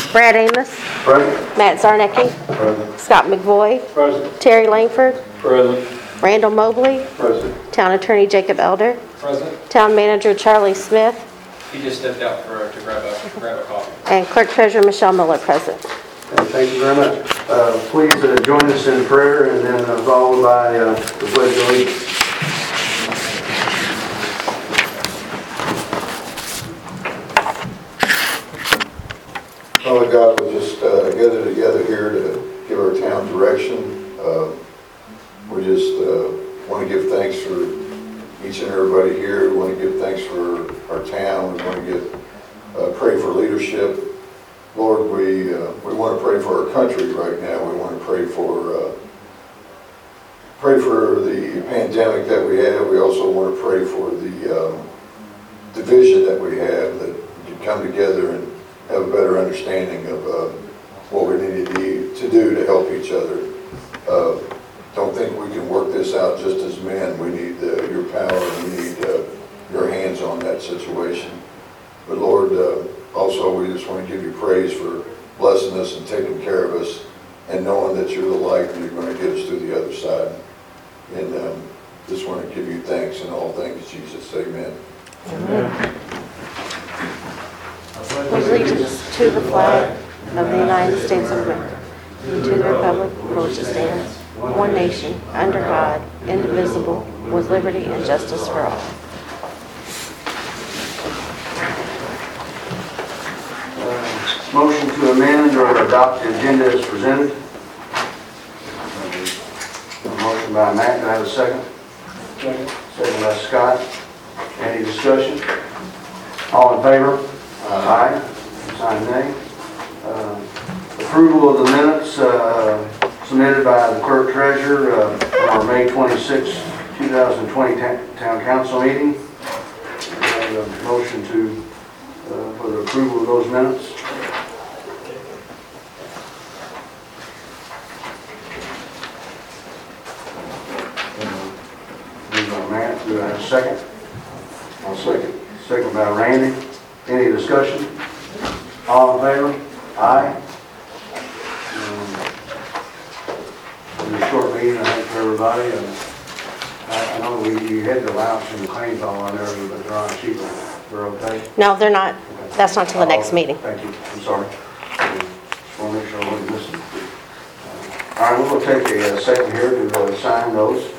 Brad Amos. Present. Matt Zarnecki. Present. Scott McVoy. Present. Terry Langford. Present. Randall Mobley. Present. Town Attorney Jacob Elder. Present. Town Manager Charlie Smith. He just stepped out to grab a coffee. And Clerk Treasurer Michelle Miller present. Thank you very much. Please join us in prayer and then followed by the Pledge of Allegiance. Father God, we just gather together here to give our town direction. We just want to give thanks for each and everybody here. We want to give thanks for our town. We want to pray for leadership. Lord, we want to pray for our country right now. We want to pray for the pandemic that we have. We also want to pray for the division that we have, that we can come together and have a better understanding of what we need to do to help each other. Don't think we can work this out just as men. We need your power. We need your hands on that situation. But Lord, also we just want to give you praise for blessing us and taking care of us and knowing that you're the light and you're going to get us through the other side. And just want to give you thanks in all things, Jesus. Amen. Amen. Allegiance to the flag of the United States of America and to the republic for which it stands, one nation, under God, indivisible, with liberty and justice for all. Motion to amend or adopt the agenda as presented. Motion by Matt. Do I have a second? Second by Scott. Any discussion? All in favor? Aye. Sign nay. Approval of the minutes submitted by the clerk treasurer from our May 26, 2020 town council meeting. A motion for the approval of those minutes. Matt, do I have a second? I'll second. Second by Randy. Any discussion? All in favor? Aye. It was a short meeting, I think, for everybody. I know you had the allowance and the claims all on there, but they're on sheet. They're okay? No, they're not. Okay. That's not till the next meeting. Thank you. I'm sorry. Just want to make sure I wasn't missing. All right, we'll take a second here to sign those.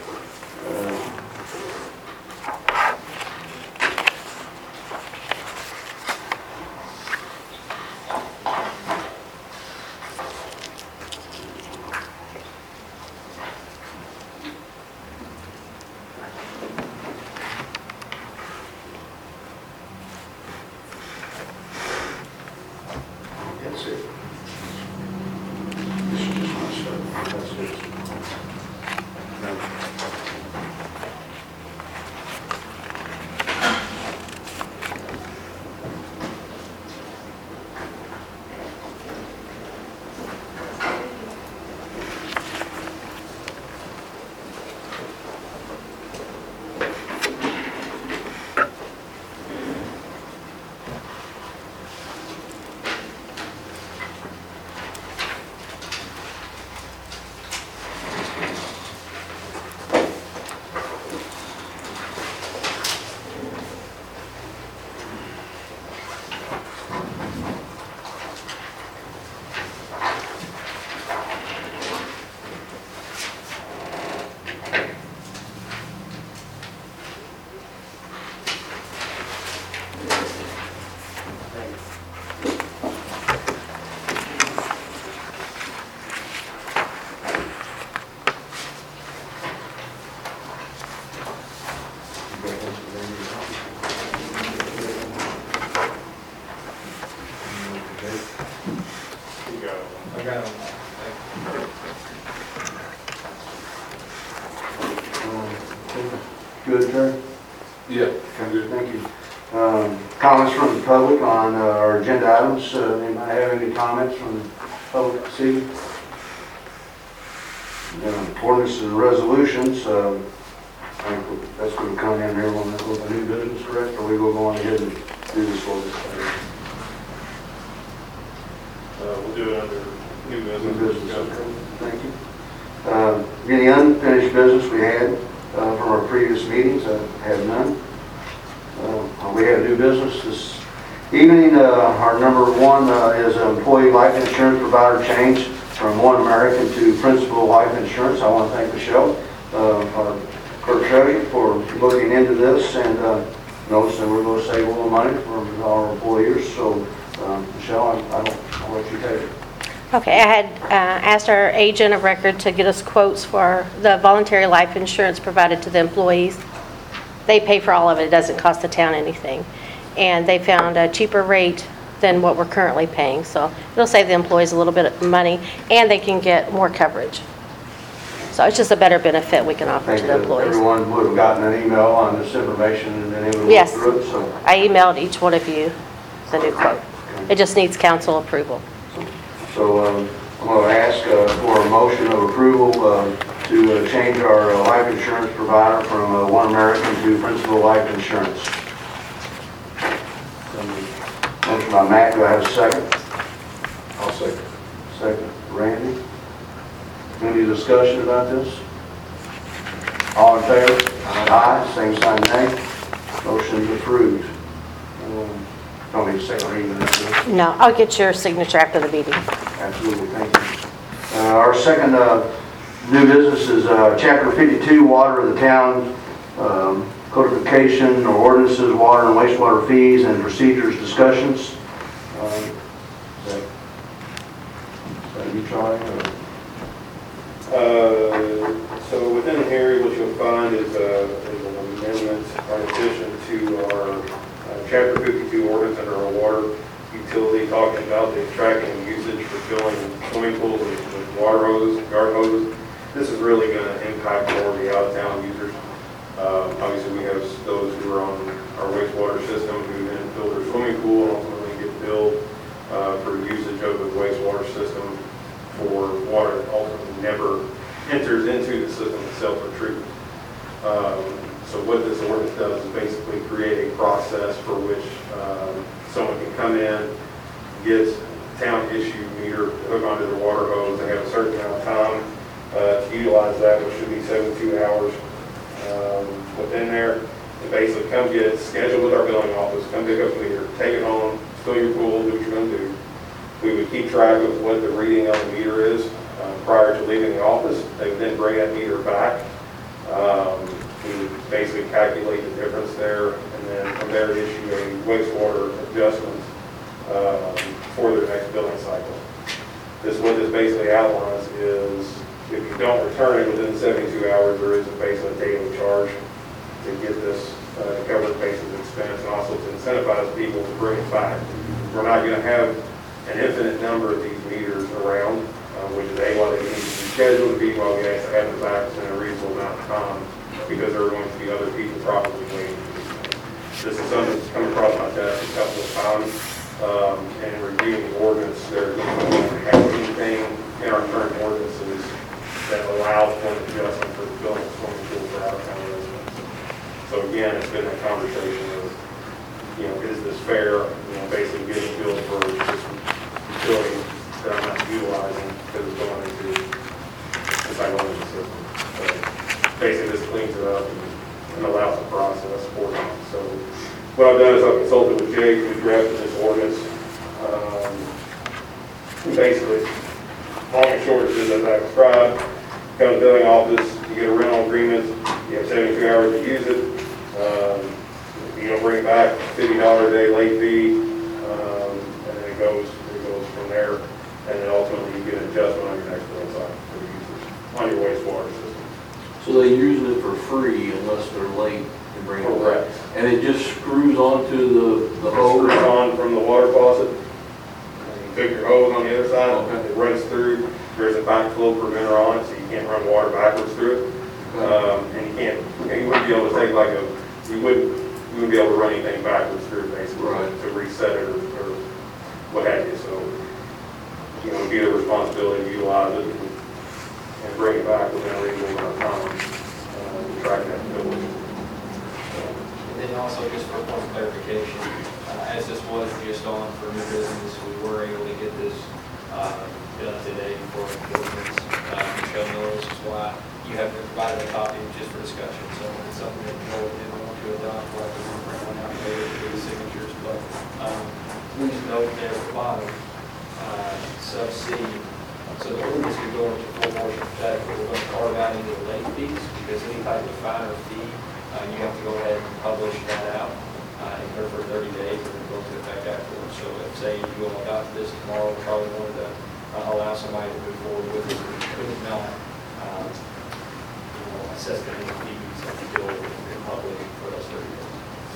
That's it. This is just my stuff. That's it. I got him. Good, Terry? Yeah. Okay, thank you. Comments from the public on our agenda items. Anybody have any comments from the public this evening? Ordinances and resolutions. I think that's going to come in here on the new business, correct? Or we will go on ahead and do this for this? We'll do it under new New business. business, okay. Thank you. Any unfinished business we had from our previous meetings? I have none. We have new business this evening. Our number one is employee life insurance provider change from One American to Principal Life Insurance. I want to thank Michelle, our clerk treasurer, for looking into this and noticing we're going to save a little money for our employers. So, Michelle, I'll let you take it. Okay, I had asked our agent of record to get us quotes for the voluntary life insurance provided to the employees. They pay for all of it. It doesn't cost the town anything. And they found a cheaper rate than what we're currently paying. So it'll save the employees a little bit of money, and they can get more coverage. So it's just a better benefit we can I offer think to the that employees. everyone would have gotten an email on this information and been able to look Yes. through it, so. I emailed each one of you the new quote. It just needs council approval. So I'm going to ask for a motion of approval to change our life insurance provider from One American to Principal Life Insurance. Motion by Matt, do I have a second? I'll second. Second, Randy. Any discussion about this? All in favor? Aye. Same sign, nay. Motion is approved. Don't need a second reading of that, do we? No, I'll get your signature after the meeting. Absolutely, thank you. Our second new business is Chapter 52, Water of the Town, Codification or Ordinances, Water and Wastewater Fees and Procedures Discussions. Is that you, Charlie? So within here, what you'll find is an amendment or addition to our Chapter 52 ordinance under our water utility, talking about the tracking and usage for filling swimming pools with water hoses and garden hoses. This is really going to impact more of the out-of-town users. Obviously, we have those who are on our wastewater system who then fill their swimming pool and ultimately get billed for usage of the wastewater system for water that ultimately never enters into the system itself for treatment. So what this ordinance does is basically create a process for which someone can come in, get town issue meter, hook onto their water hose. They have a certain amount of time to utilize that, which should be 72 hours within there. And basically come get it scheduled with our billing office, come pick up the meter, take it home, fill your pool, do what you're going to do. We would keep track of what the reading on the meter is prior to leaving the office. They would then bring that meter back. We would basically calculate the difference there, and then from there issue a wastewater adjustment for their next billing cycle. What this basically outlines is if you don't return it within 72 hours, there is basically a daily charge to get this covered basis expense, and also to incentivize people to bring it back. We're not going to have an infinite number of these meters around, which is A, why they need to be scheduled, and B, why we actually have them back in a reasonable amount of time, because there are going to be other people probably waiting. This is something that's come across my desk a couple of times, and in reviewing the ordinance, there's not anything in our current ordinances that allows for an adjustment for the building of swimming pool for out-of-town residents. So again, it's been a conversation of, is this fair? Basically getting billed for this utility that I'm not utilizing because it's going into the system. So basically, this cleans it up and allows the process for them. So what I've done is I've consulted with Jake, who drafted this ordinance. Basically, long and short, it is as I described. Come to the billing office, you get a rental agreement, you have 72 hours to use it. If you don't bring it back, $50 a day late fee, and then it goes from there. And then ultimately, you get an adjustment on your next billing cycle for the users on your wastewater system. So they're using it for free unless they're late to bring it back? Correct. And it just screws onto the hose? It screws on from the water faucet. You pick your hose on the other side, Okay. it runs through. There's a backflow preventer on it, so you can't run water backwards through it. And you wouldn't be able to take you wouldn't be able to run anything backwards through basically Right. to reset it or what have you. So, it'd be the responsibility to utilize it and bring it back within a reasonable amount of time to track that bill. And then also, just for point of clarification, as this was just on for new business, we were able to get this done today for ordinance. Michelle Mills is why you have provided a copy just for discussion. So it's something that the board did want to adopt. We'll have to bring one out later to do the signatures. But please note there at the bottom, sub C. So the ordinance could go into full motion today, but we're going to carve out into the late fees because any type of fine or fee, you have to go ahead and publish that out in there for 30 days and then go into effect afterwards. So if, say, you go adopt this tomorrow, we probably wanted to allow somebody to move forward with it, we could not assess any fees until in public for those 30 days.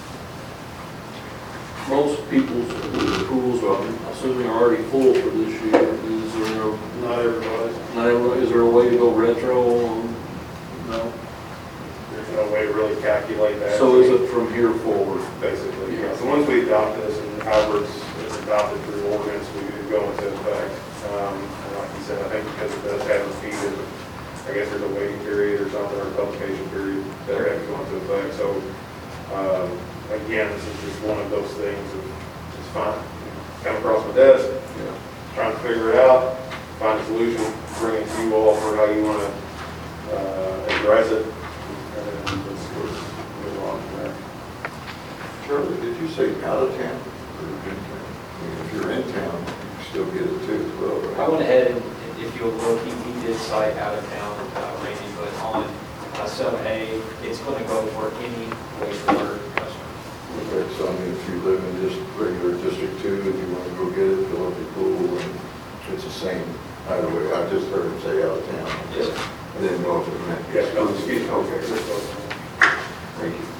Most people's pools, I'm assuming, are already full for this year. Not everybody's. Is there a way to go retro on? No? There's no way to really calculate that. So is it from here forward? Basically, yeah. So once we adopt this and Albert's is adopted through ordinance, we could go into effect. And like you said, I think because it does have a fee, I guess there's a waiting period or something, or a publication period that have to go into effect. So, again, this is just one of those things that it's fine. Come across my desk, trying to figure it out, find a solution, bring it to you all for how you want to address it, and then let's move on from there. Charlie, did you say out of town or in town? I mean, if you're in town, you can still get it too as well, I right? went ahead and, if you'll look, he did cite out of town, Randy, but on sub A, it's going to go for any wastewater customer. Okay, so I mean, if you live in just regular District 2, if you want to go get it, fill up your pool, and it's the same either way. I just heard him say out of town. Yes. I didn't know if it meant. Yes, no, excuse me. Okay, thank you.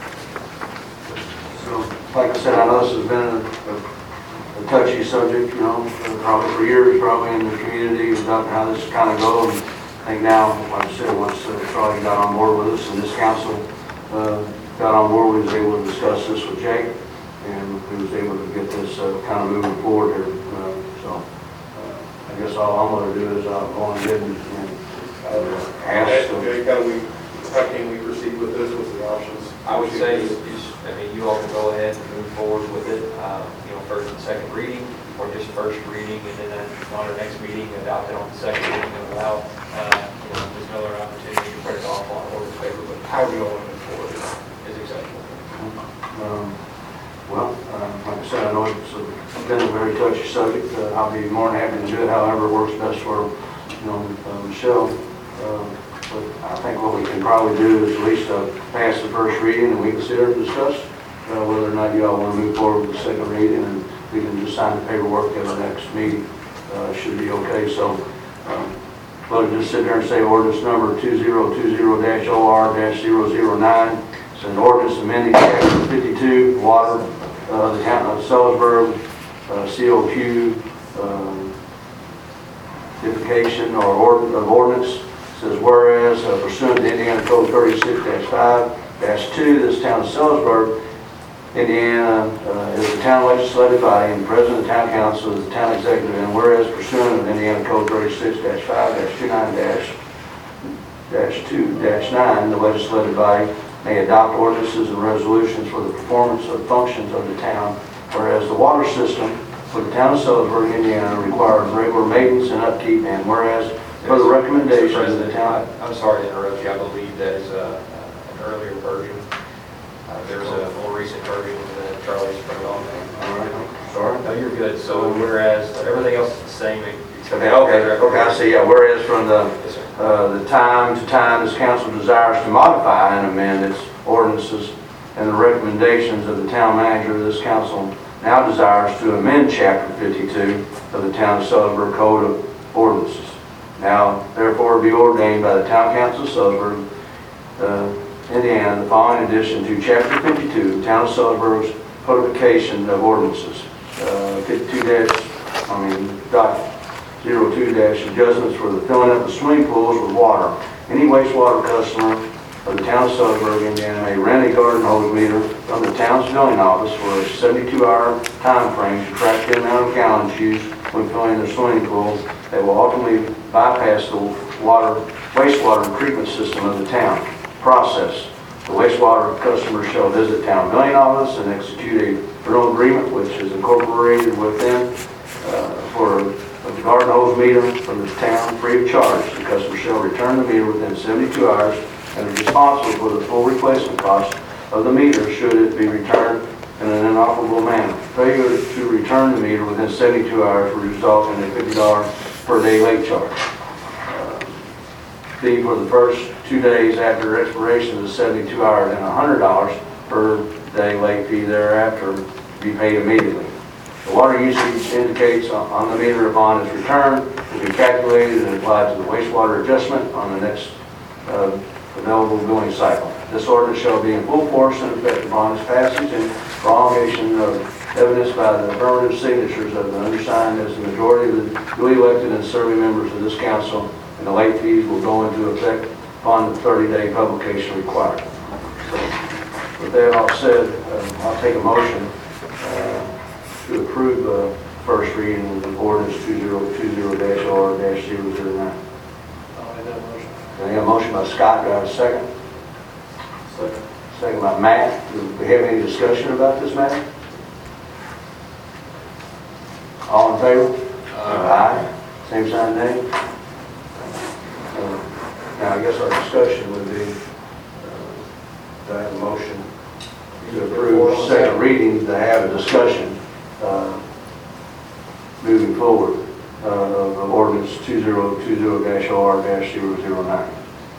So, like I said, I know this has been a touchy subject, probably for years, probably in the community, about how this kind of goes. And I think now, like I said, once Charlie got on board with us and this council got on board, we was able to discuss this with Jake, and we was able to get this kind of moving forward here. So, I guess all I'm going to do is I'll go ahead and ask. How can we proceed with this? What's the options? I would say, you all can go ahead and move forward with it, first and second reading, or just first reading, and then on our next meeting, adopt it on the second reading and allow, Ms. Miller an opportunity to print it off on order paper, but however you want to move forward is acceptable. Like I said, I know it's been a very touchy subject. I'll be more than happy to do it however works best for, Michelle. But I think what we can probably do is at least pass the first reading, and we can sit there and discuss whether or not you all want to move forward with the second reading, and we can just sign the paperwork at our next meeting. Should be okay. So, let us just sit there and say ordinance number 2020-OR-009. It's an ordinance amending chapter 52, water, the town of Sellersburg, COQ, modification or of ordinance. Says, whereas pursuant to Indiana Code 36-5-2, this town of Sellersburg, Indiana, is the town legislative body, and the president of the town council is the town executive, and whereas pursuant to Indiana Code 36-5-29-2-9, the legislative body may adopt ordinances and resolutions for the performance of functions of the town, whereas the water system for the town of Sellersburg, Indiana, requires regular maintenance and upkeep, and whereas for the recommendation of the town. I'm sorry to interrupt you. I believe that is an earlier version. There's a more recent version that Charlie's put on there. All right, sorry. No, you're good. So whereas everything else is the same. Okay, I see, yeah, whereas from Yes, sir. the time to time, this council desires to modify and amend its ordinances and the recommendations of the town manager, this council now desires to amend chapter 52 of the town of Sellersburg Code of Ordinances. Now, therefore, be ordained by the town council of Sellersburg, Indiana, the following addition to chapter 52, the town of Sellersburg's codification of ordinances. 02-adjustments for the filling up of swimming pools with water. Any wastewater customer of the town of Sellersburg, Indiana, may rent a garden hose meter from the town's filling office for a 72-hour time frame to track the amount of gallons used when filling their swimming pool that will ultimately bypass the wastewater treatment system of the town. Process. The wastewater customer shall visit town billing office and execute a rental agreement which is incorporated within for the garden proposed meter from the town free of charge. The customer shall return the meter within 72 hours and is responsible for the full replacement cost of the meter should it be returned in an inoperable manner. Failure to return the meter within 72 hours will result in a $50 per day late charge. Fee for the first 2 days after expiration of the 72 hours and $100 per day late fee thereafter be paid immediately. The water usage indicates on the meter upon its return will be calculated and applied to the wastewater adjustment on the next available billing cycle. This ordinance shall be in full force and effect upon its passage and promulgation of evidence by the affirmative signatures of the undersigned as the majority of the duly elected and serving members of this council, and the late fees will go into effect upon the 30-day publication required. So, with that all said, I'll take a motion to approve first reading of ordinance 2020-R-009. I'll make that motion. I have a motion by Scott, do I have a second? Second. Second by Matt. Do we have any discussion about this matter? All in favor? Aye. Same sign, nay? Now, I guess our discussion would be, do I have a motion to approve second reading, to have a discussion moving forward of ordinance 2020-R-009.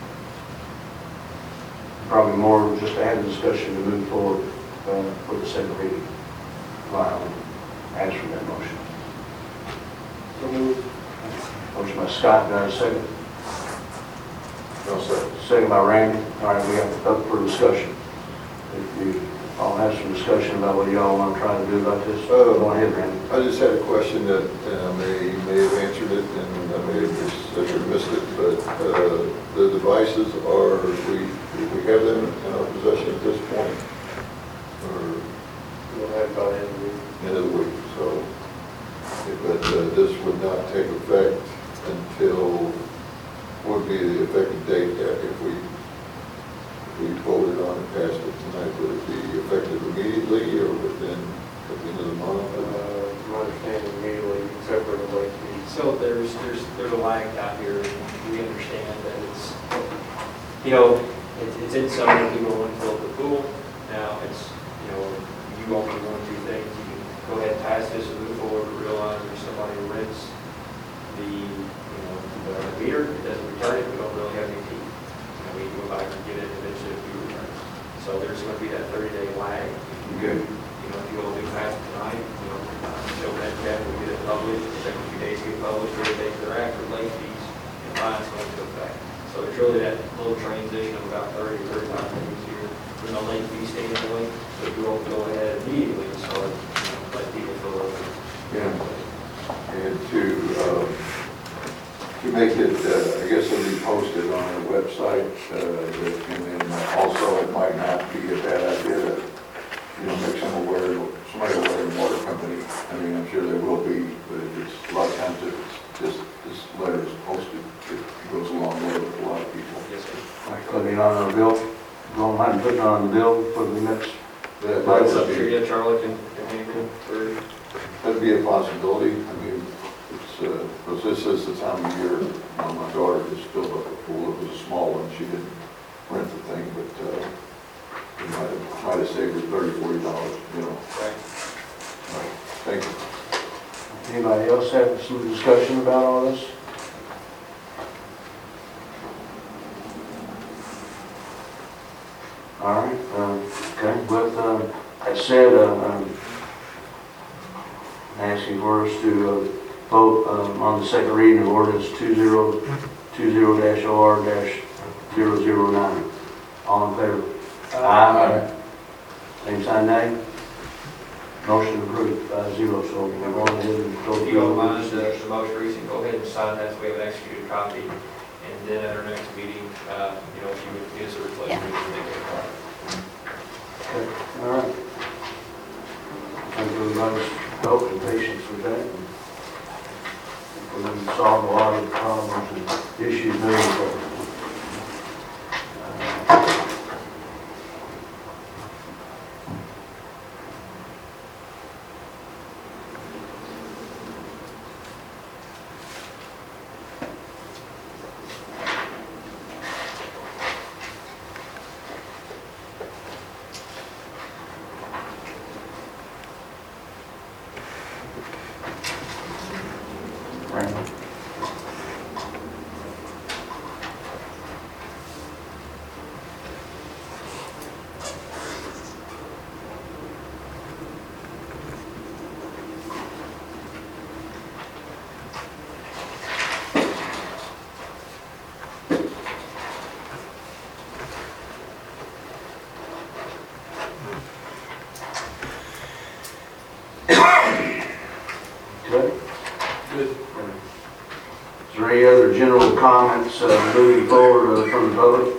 Probably more just to have a discussion to move forward with the second reading. Ask for that motion. So moved. Motion by Scott, do I have a second? No, sir. Second by Randy. All right, we have up for discussion. If you all have some discussion about what y'all want to try to do about this, go ahead, Randy. I just had a question that may have answered it, and I may have just missed it, but the devices are, we have them in our possession at this point, or We'll have by the end of the week. end of the week, so, but this would not take effect until, what would be the effective date that if we voted on and passed it tonight, would it be effective immediately or within at the end of the month? My understanding immediately, except for the late fees. So there's a lag out here. We understand that it's, you know, it's in summer, people want to fill up the pool. Now, it's, you know, you only want to do things. You can go ahead and pass this and move forward, but realize there's somebody who rents the, you know, the meter, it doesn't return it, we don't really have any teeth. You know, we go back and get it eventually if we return it. So there's going to be that 30-day lag. Good. You know, if you all do pass it tonight, you know, show that Jeff will get it published, take a few days to get published, 30 days thereafter, late fees and fines go into effect. So it's really that little transition of about 30 or 35 days here. There's no late fee standpoint, so if you all go ahead immediately and start, you know, let people fill over. Yeah. And to make it, I guess it'll be posted on our website, and then also it might not be a bad idea to, you know, make somebody aware of the water company. I mean, I'm sure there will be, but it's, a lot of times if it's just, this letter is posted, it goes a long way with a lot of people. Yes, sir. Like putting it on our bill, go ahead and put it on the bill for the next, That That's would up to be, you, Charlie, can anything for, that'd be a possibility. I mean, it's, because this is the time of year, you know, my daughter just filled up a pool. It was a small one. She didn't rent the thing, but it might have saved her $30, $40, you know. right? Thank you. anybody else have some discussion about all this? All right, okay, with that said, asking for us to vote on the second reading of ordinance 2020-R-009. All in favor? Aye. Same sign, nay? Motion approved, 5-0, so we're going ahead and go If through. you don't mind, the most recent, go ahead and sign that, so we have an executed copy. And then at our next meeting, you know, if you would get us a replacement, we can make it a copy. Okay, all right. Thank you everybody's help and patience with that. We're going to solve a lot of problems and issues moving forward. Franklin. Good. Good. Is there any other general comments moving forward from the public?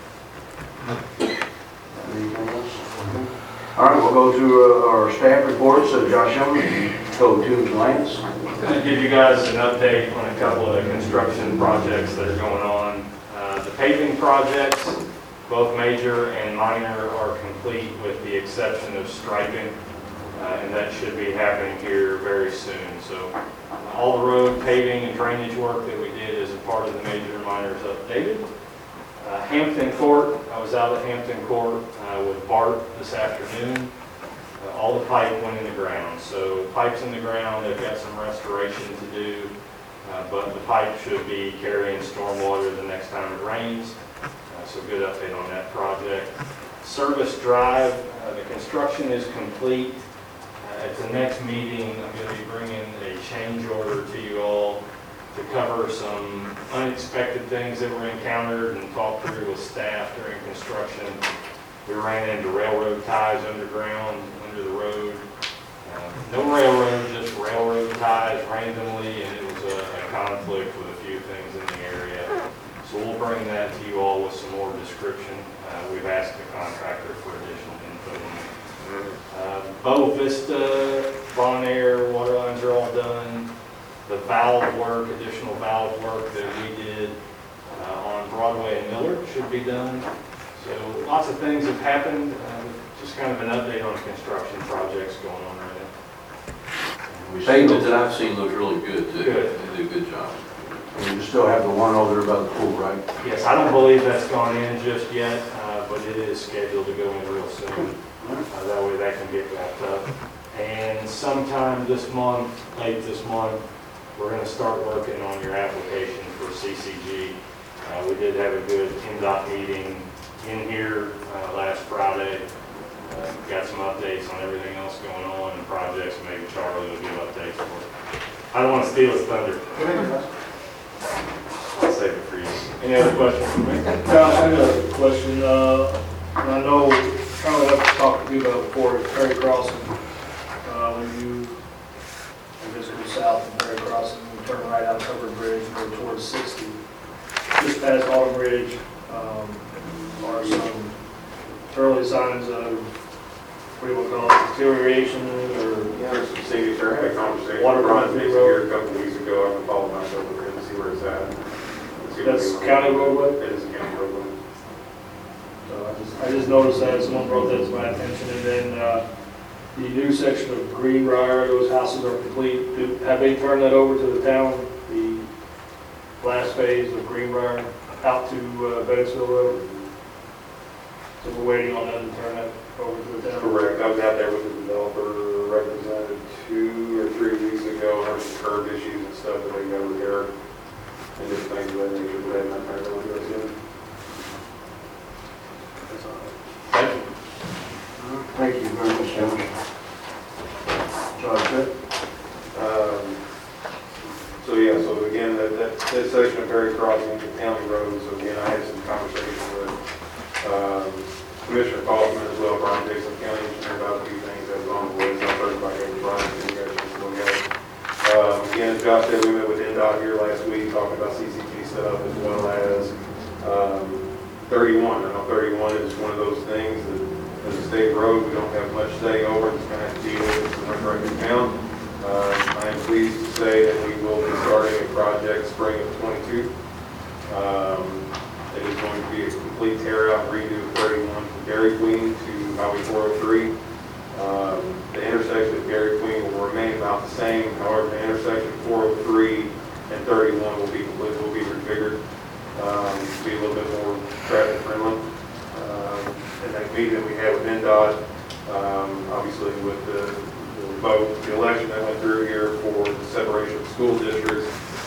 Anything else? All right, we'll go to our staff reports. Josh Young, go to Lance. Going to give you guys an update on a couple of the construction projects that are going on. The paving projects, both major and minor, are complete with the exception of striping, and that should be happening here very soon. So all the road paving and drainage work that we did as a part of the major and minor is updated. Hampton Court, I was out at Hampton Court with Bart this afternoon. All the pipe went in the ground. So pipe's in the ground, they've got some restoration to do, but the pipe should be carrying stormwater the next time it rains. So good update on that project. Service Drive, the construction is complete. At the next meeting, I'm going to be bringing a change order to you all to cover some unexpected things that were encountered and talk through with staff during construction. We ran into railroad ties underground, under the road. No railroad, just railroad ties randomly, and it was a conflict with a few things in the area. So we'll bring that to you all with some more description. We've asked the contractor for additional info on it. Bow Vista, Bon Air, water lines are all done. The valve work, additional valve work that we did on Broadway and Miller should be done. So lots of things have happened. Just kind of an update on construction projects going on right now. Pavement that I've seen looks really good too. Good. They do a good job. And you still have the one over there by the pool, right? Yes, I don't believe that's gone in just yet, but it is scheduled to go in real soon. That way that can get wrapped up. And sometime this month, late this month, we're going to start working on your application for CCG. We did have a good NDOT meeting in here last Friday. Got some updates on everything else going on and projects. Maybe Charlie will give updates for it. I don't want to steal his thunder. I'll save it for you. Any other questions for me? Josh, I got a question. And I know, kind of what I talked to you about before, is Perry Crossing. When you, I guess, go south from Perry Crossing, you turn right out Covered Bridge, go towards 60. Just past Autumn Ridge are some early signs of, what do you want to call it, deterioration or? Yeah, there's some signature, I had a conversation Water with Ron coming through Dixon the here a couple weeks ago. I can follow myself with him to see where it's at. See what That's we- county roadway? It is a county roadway. So I just noticed that, someone brought that to my attention, and then the new section of Greenbrier, those houses are complete. Have they turned that over to the town, the last phase of Greenbrier out to Bettisville Road? So we're waiting on them to turn that over to the town? Correct. I was out there with the developer representative 2 or 3 weeks ago. There were some curb issues and stuff that they got repaired and different things of that nature, but they have not turned it over to us yet. That's all right. Thank you. Thank you very much, Josh. Josh, good? So yeah, so again, that section of Perry Crossing is a county road, so again, I had some conversation with Commissioner Kaufman as well, Brian Dixon County Engineer, about a few things that was on the list. I'll turn it back over to Brian, so you guys can look at it. Again, as Josh said, we met with NDOT here last week, talking about CCG stuff as well as 31. I know 31 is one of those things that as a state road, we don't have much say over, it's going to have to deal with it, so much right in town. I am pleased to say that we will be starting a project spring of 22. It is going to be a complete tear out and redo of 31 from Dairy Queen to Highway 403. The intersection of Dairy Queen will remain about the same, however, the intersection of 403 and 31 will be refigured, be a little bit more traffic friendly. And that meeting that we had with NDOT, obviously with the vote, the election that went through here for the separation of school districts,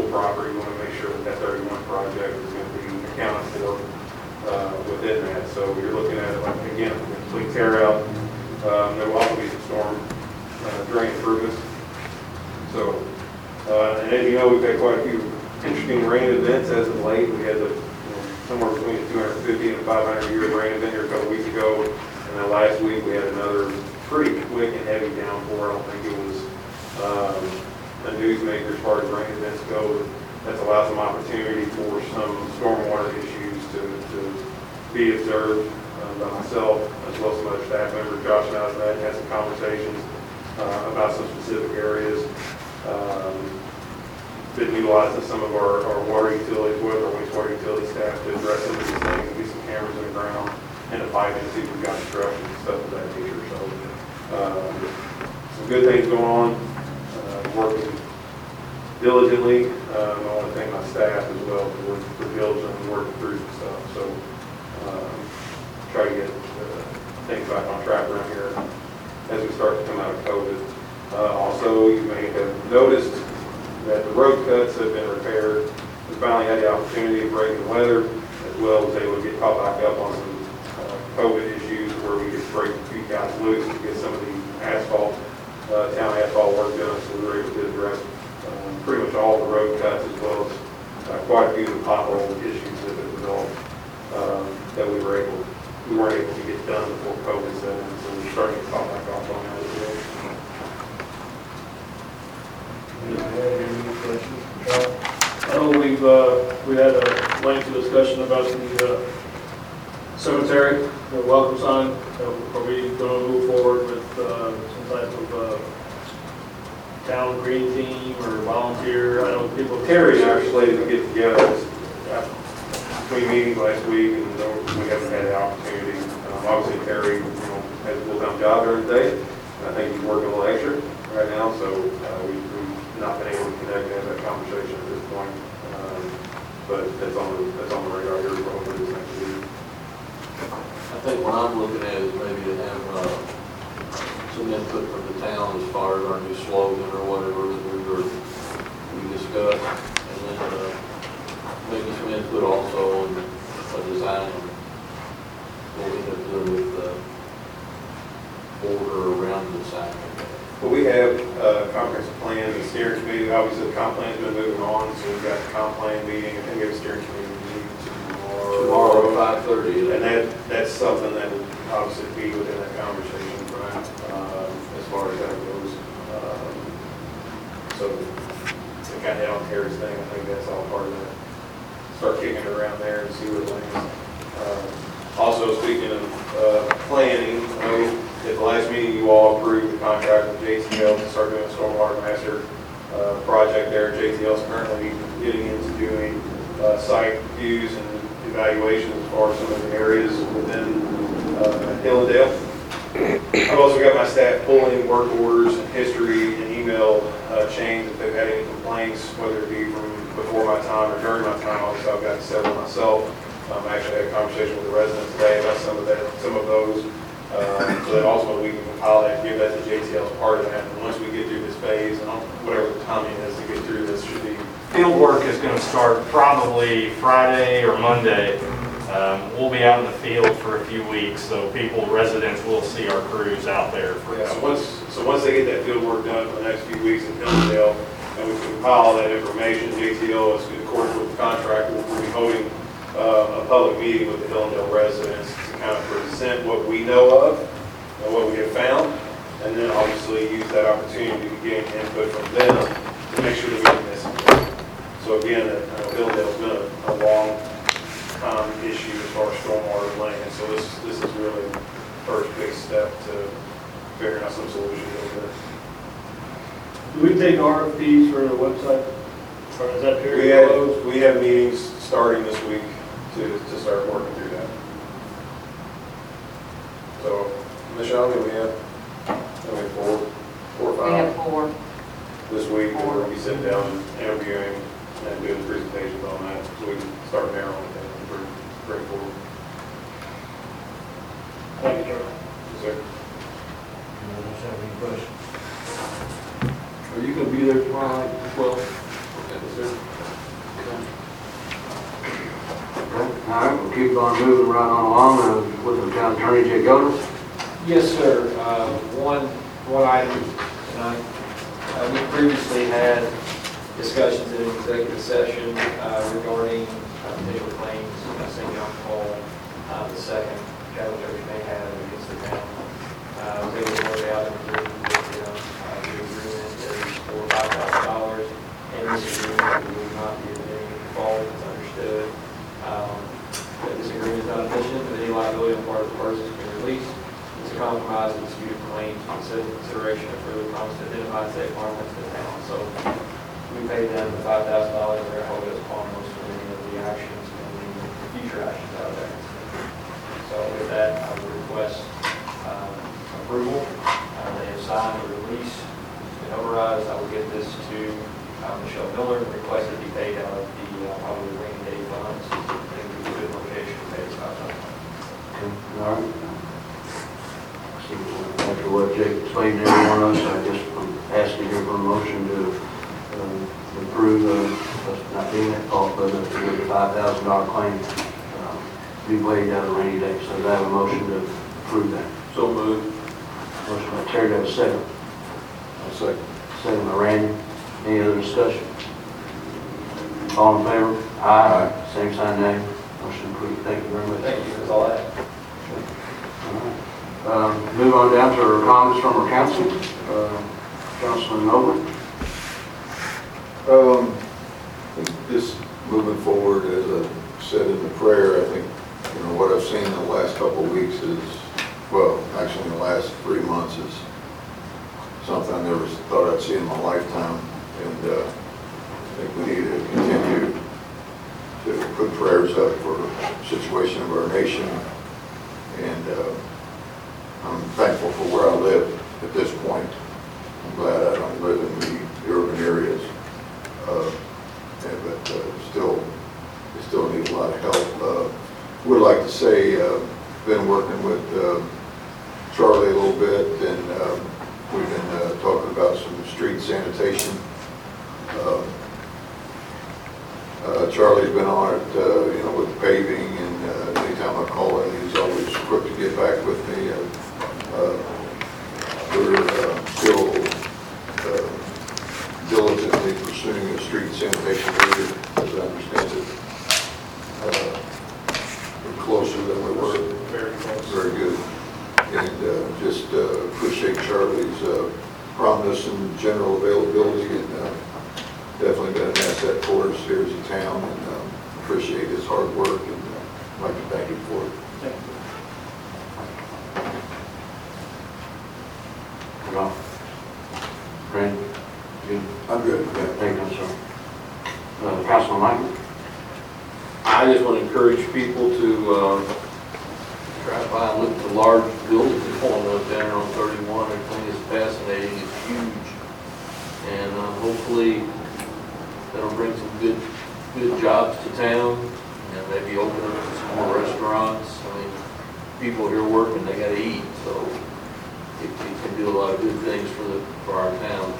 the property, we want to make sure that that 31 project is going to be accounted for within that. So you're looking at, like, again, a complete tear out. There will also be some storm drain improvements. So, and as you know, we've had quite a few interesting rain events as of late. We had somewhere between a 250 and 500 year rain event here a couple weeks ago. And then last week we had another pretty quick and heavy downpour. I don't think it was a newsmaker as far as rain events go. That's allowed some opportunity for some stormwater issues to be observed by myself as well as some other staff members. Josh and I have had some conversations about some specific areas. Been utilizing some of our water utilities, with our wastewater utility staff to address some of these things, and get some cameras in the ground and the piping to see if we've got obstruction and stuff of that nature. So some good things going on, working diligently. I want to thank my staff as well for diligently working through some stuff. So try to get things back on track around here as we start to come out of COVID. Also, you may have noticed that the road cuts have been repaired. We finally had the opportunity of breaking the weather, as well as able to get caught back up on some COVID issues where we could break a few guys loose to get some of the asphalt, town asphalt work done. So we were able to address pretty much all the road cuts, as well as quite a few of the pothole issues that have developed that we weren't able to get done before COVID set in. So we're starting to call back off on that as well. Any questions? I know we had a lengthy discussion about the cemetery, the welcome sign. Are we going to move forward with some type of town green team or volunteer? I know people. Terry and I are slated to get together between meetings last week, and we haven't had the opportunity. Obviously, Terry, has a full-time job during the day, and I think he's working a little extra right now, so we've not been able to connect and have that conversation at this point. But that's on the radar here for this next week. I think what I'm looking at is maybe to have some input from the town as far as our new slogan or whatever that we discussed, and then maybe some input also on a design of what we have to do with the border around the sign. But we have a comprehensive plan, the steering committee. Obviously, the comp plan's been moving on, so we've got the comp plan meeting. I think we have a steering committee meeting Tomorrow at 5:30. And that's something that would obviously be within that conversation, right, as far as that goes. So to kind of hit on Terry's thing, I think that's all part of that. Start kicking it around there and see where it lands. Also, speaking of planning, I know at the last meeting you all approved the contract with JTL to start doing a stormwater master project there. JTL is currently getting into doing site views and evaluations as far as some of the areas within Hillendale. I've also got my staff pulling work orders and history and email chains if they've had any complaints, whether it be from before my time or during my time. Obviously, I've got several myself. I actually had a conversation with the residents today about some of those. So that also we can compile that and give that to JTL as part of that. And once we get through this phase, and whatever the timing is to get through this, should be. Field work is going to start probably Friday or Monday. We'll be out in the field for a few weeks, so residents will see our crews out there. So once they get that field work done for the next few weeks in Hillendale, and we compile all that information, JTL is, of course, with the contract, we'll be holding a public meeting with the Hillendale residents to kind of present what we know of and what we have found, and then obviously use that opportunity to gain input from them to make sure that we don't miss anything. So again, Hillendale's been a long time issue as far as stormwater land, so this is really the first big step to figuring out some solutions over there. Do we take RFPs for the website? Or is that period closed? We have meetings starting this week to start working through that. So, Michelle, we have four or five. We have 4. This week, and we'll be sitting down and interviewing and doing presentations on that, so we can start narrowing it down and bring forward. Thank you, sir. Yes, sir. Are you going to be there tomorrow night as well? Yes, sir. keep on moving right on along with the town attorney, Jay Goder. Yes, sir. One item tonight. We previously had discussions in executive session regarding potential claims, St. John Paul, the second Catholic Church may have against the town. I was able to work out an agreement with them. The agreement is for $5,000, and this agreement will not be admitting any fault, it's understood. That this agreement is not admission of any liability on part of the persons being released. It's a compromise of disputed claims, consideration of further promise to identify safe harmless to the town. So we paid them the $5,000, and they're holding us upon most of any of the actions and the future actions out there. So with that, I would request approval. They have signed the release. It's been notarized. I will get this to Michelle Miller and request it be paid out of the probably rainy day funds. I think we do good location to pay us $5,000. All right. So after what Jake explained to everyone else, I just asking here for a motion to approve, not being at fault, but the $5,000 claim be waived out of rainy day. So I have a motion to approve that. So moved. Motion by Terry, do I have a second? I'll second. Second by Randy. Any other discussion? All in favor? Aye. Same sign, nay. Motion approved. Thank you very much. Thank you. That's all I have. All right. Move on down to our comments from our council. Councilman Noble. I think this moving forward, as I said in the prayer, I think, what I've seen in the last couple of weeks is, well, actually in the last 3 months is something I never thought I'd see in my lifetime. And I think we need to continue to put prayers up for the situation of our nation. And I'm thankful for where I live at this point. I'm glad I don't live in the urban areas. But we still need a lot of help. Would like to say, been working with Charlie a little bit, and we've been talking about some street sanitation. Charlie's been on it, with the paving, and anytime I call him, he's always quick to get back with me. We're still diligently pursuing a street sanitation measure, as I understand it. We're closer than we were. Very close. Very good. And just appreciate Charlie's promptness and general availability, and definitely been an asset for us here as a town, and appreciate his hard work, and I'd like to thank him for it. Thank you. Ralph. Randy. Good. I'm good, yeah. Thank you, sir. Councilman Michael. I just want to encourage people to drive by and look at the large buildings that's going up down there on 31. Everything is fascinating. It's huge. And hopefully that'll bring some good jobs to town, and maybe open up some more restaurants. I mean, people here working, they got to eat, so it can do a lot of good things for our town.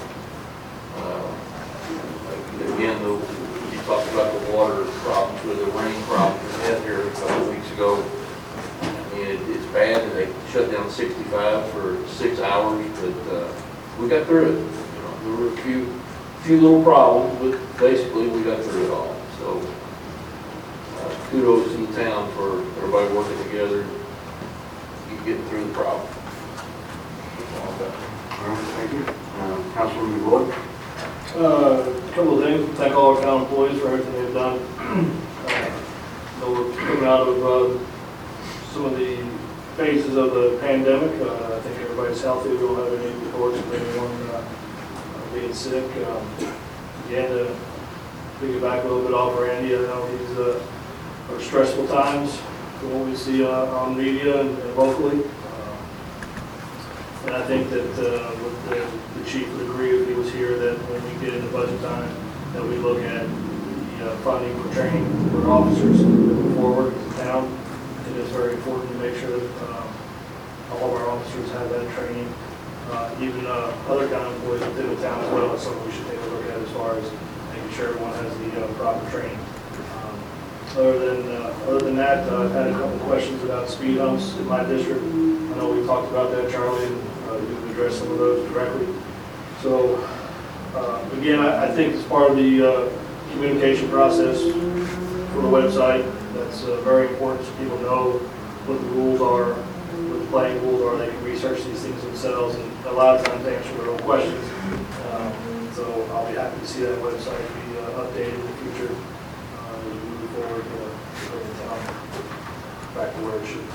Again, you talked about the water problems or the rain problems we had here a couple of weeks ago. I mean, it's bad, and they shut down 65 for 6 hours, but we got through it. There were a few little problems, but basically we got through it all. So kudos to the town for everybody working together and getting through the problem. All right, thank you. Councilman Boyd. A couple of things. Thank all our town employees for everything they've done. We're coming out of some of the phases of the pandemic. I think everybody's healthy. We don't have any reports of anyone being sick. Again, to piggyback a little bit off Randy, I know these are stressful times from what we see on media and locally. And I think that the chief would agree if he was here that when we get into budget time, that we look at the funding for training for officers moving forward as a town. It is very important to make sure that all of our officers have that training. Even other town employees within the town as well is something we should take a look at as far as making sure everyone has the proper training. Other than that, I've had a couple of questions about speed humps in my district. I know we talked about that, Charlie, and you've addressed some of those directly. So, again, I think as part of the communication process for the website, that's very important so people know what the rules are, what the playing rules are. They can research these things themselves and a lot of times answer their own questions. So I'll be happy to see that website be updated in the future as we move forward to bring the town back to where it should be.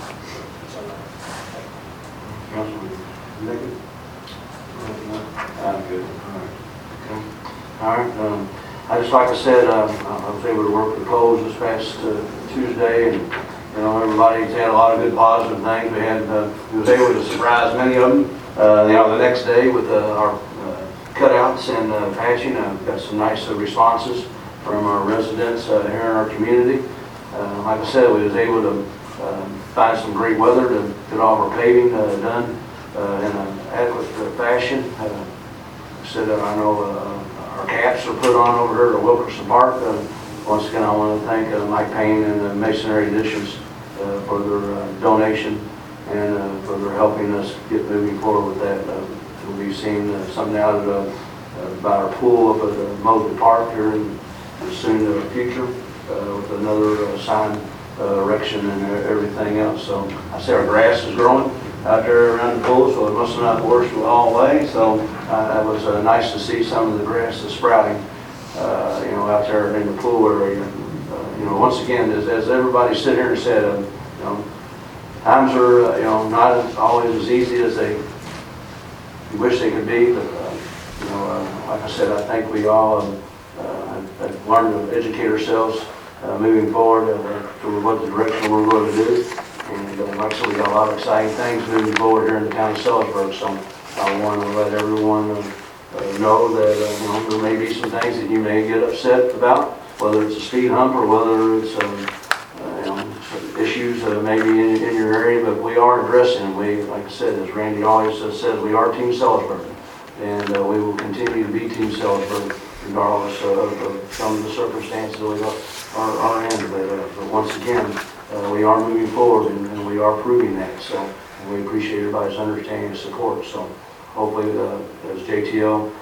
Councilman Nicky? I'm good. All right. I just, like I said, I was able to work with Coles this past Tuesday, and you know, everybody's had a lot of good positive things. We was able to surprise many of them. You know, the next day with our cutouts and patching, got some nice responses from our residents here in our community. Like I said, we was able to find some great weather to get all of our paving done in an adequate fashion. Said I know our caps are put on over here at Wilkerson Park. Once again, I want to thank Mike Payne and the Masonry Additions for their donation and for their helping us get moving forward with that. We'll be seeing something out of by our pool up at Mosley Park here in the soon future with another sign erection and everything else. So I see our grass is growing out there around the pool, so it must not have washed all the way. So it was nice to see some of the grass is sprouting, you know, out there in the pool area. You know, once again, as everybody sit here and said, you know, times are, you know, not always as easy as they wish they could be, but, you know, like I said, I think we all have learned to educate ourselves moving forward to what the direction we're going to do. And like I said, we got a lot of exciting things moving forward here in the town of Sellersburg, so I want to let everyone know that you know, there may be some things that you may get upset about, whether it's a speed hump or whether it's you know, issues maybe in your area, but we are addressing them. We, like I said, as Randy always says, we are Team Sellersburg, and we will continue to be Team Sellersburg regardless of some of the circumstances we are in. But once again, we are moving forward and we are proving that. So we appreciate everybody's understanding and support. So hopefully, as JTL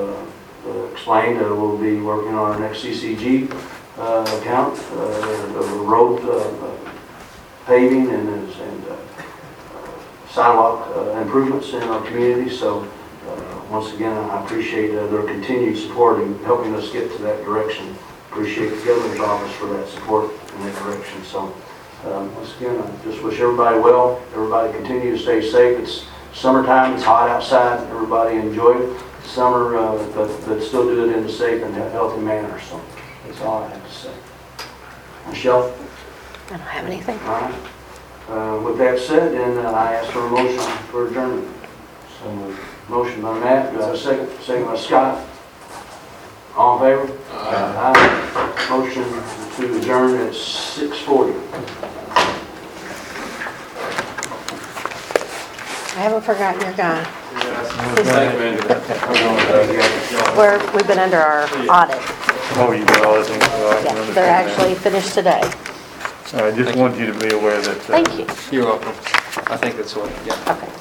explained, we'll be working on our next CCG account of road paving and sidewalk improvements in our community. So once again, I appreciate their continued support in helping us get to that direction. Appreciate the governor's office for that support in that direction. So once again, I just wish everybody well. Everybody continue to stay safe. It's summertime. It's hot outside. Everybody enjoy summer, but still do it in a safe and healthy manner. So that's all I have to say. Michelle? I don't have anything. All right. With that said, then I ask for a motion for adjournment. So moved. Motion by Matt. Do I have a second? Second by Scott. All in favor? Aye. Motion to adjourn at 6:40. I haven't forgotten your guy. Thank you, We've been under our audit. Oh, you got all the things. Yeah, they're actually finished today. I just wanted you to be aware that. Thank you. You're welcome. I think that's what, yeah. Okay.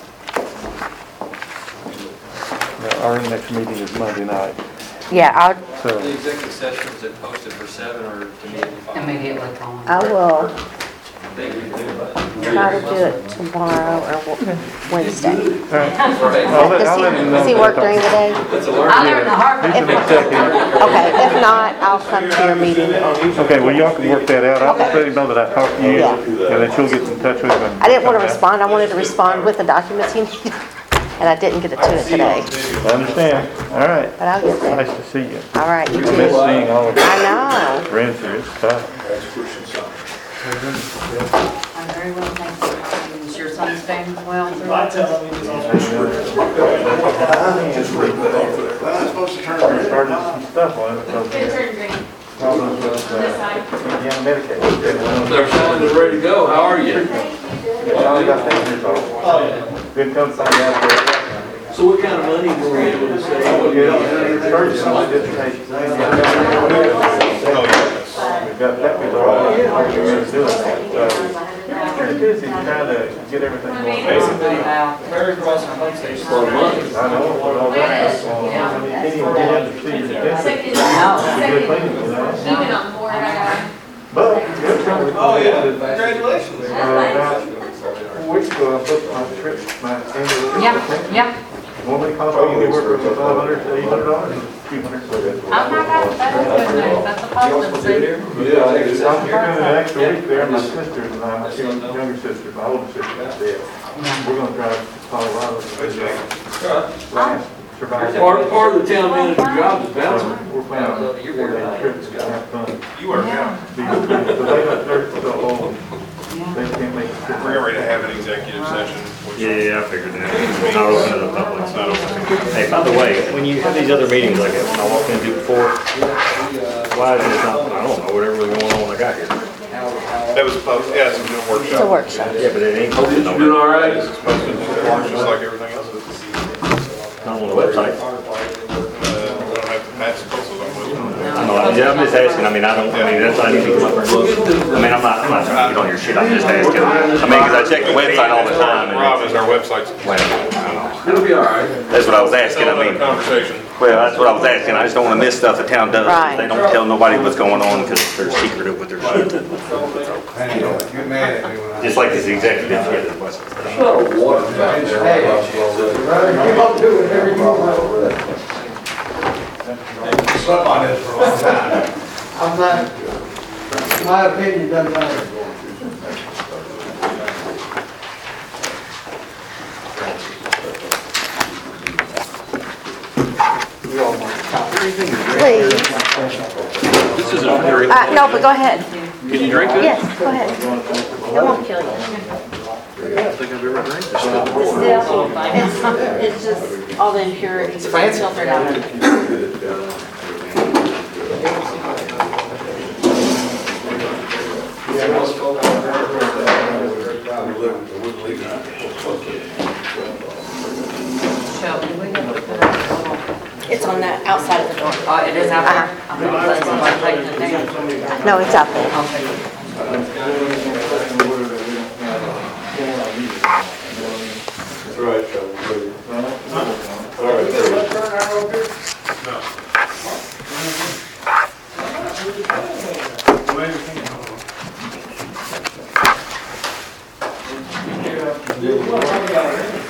Our next meeting is Monday night, Yeah, so. The executive session, is it posted for 7 or to me? Immediately following. I will Thank you. try to do it tomorrow or Wednesday. All right. I'll let him know. Does he work during the day? That's a learning. I learned the hard way. He's an executive. Okay, if not, I'll come to your meeting. Okay, well, y'all can work that out. I'll just let him know that I talked to you, Yeah. and then she'll get in touch with him. I didn't want to respond. I wanted to respond with the documents he needed, and I didn't get it to it today. I understand. All right. But I'll get there. Nice to see you. All right, you Miss too. seeing all of your I know. friends here. It's tough. I'm very well, thank you. Is your son staying well through I it? tell him he's on. Well, I'm supposed to turn Started some stuff on it because problems with Indiana Medicaid. They're showing they're ready to go. How are you? Well, I got things to Good come find out there. So what kind of money were we able to save? First, my dissertation. We've got that. we're doing that. So, pretty busy trying to get everything going. Basically, Perry Crossing Pump Station. For money. I know, but all that stuff, I mean, you can't even get in to see your dentist. It's a good cleaning, you know? Even on board, I got. But, the other thing. Oh, yeah, congratulations. About 4 weeks ago, I booked my trip, my annual trip. Yeah, yeah. Normally costs me anywhere from $500 to $800, $200. Oh my God, that's good news. That's a positive thing. Yeah, I'm here doing an extra week there, my sisters and I, my two younger sisters, my older sister is dead. We're gonna drive to Colorado to visit last survivor. Part of the town manager job is bouncing. We're planning on a 4-day trip to have fun. You work out. Because they're so old, they can't make it. We're getting ready to have an executive session. Yeah, I figured that. Not open to the public. It's not open. Hey, by the way, when you have these other meetings like that, when I walked in and do before, why is it not, I don't know, whatever was going on when I got here. That was posted, yeah, it's a workshop. It's a workshop. Yeah, but it ain't posted You doing all nowhere. right? It's posted just like everything else is. Not on the website. We don't have to pass posted on I know, I'm just asking, I mean, that's why I need to come up and look. I mean, I'm not trying to get on your shit, I'm just asking. I mean, because I check the website all the time and. Rob, is our website's. Well, I don't know. It'll be all right. That's what I was asking, I mean. Conversation. Well, that's what I was asking. I just don't want to miss stuff the town does. Right. They don't tell nobody what's going on because they're secretive with their shit. You're mad at me when I. Just like this executive here. There's not a water fountain there. Slept on this for a long time. I'm not, my opinion doesn't matter. Please. This is a very. No, but go ahead. Can you drink this? Yes, go ahead. It won't kill you. I don't think I've ever drank this stuff. It's just all the impurities. It's fancy. Filtered out. It's on the outside of the door. Oh, it is out there? Okay, so I'm taking it down. No, it's out there. I'll take it. That's right, Sean. All right. Yeah.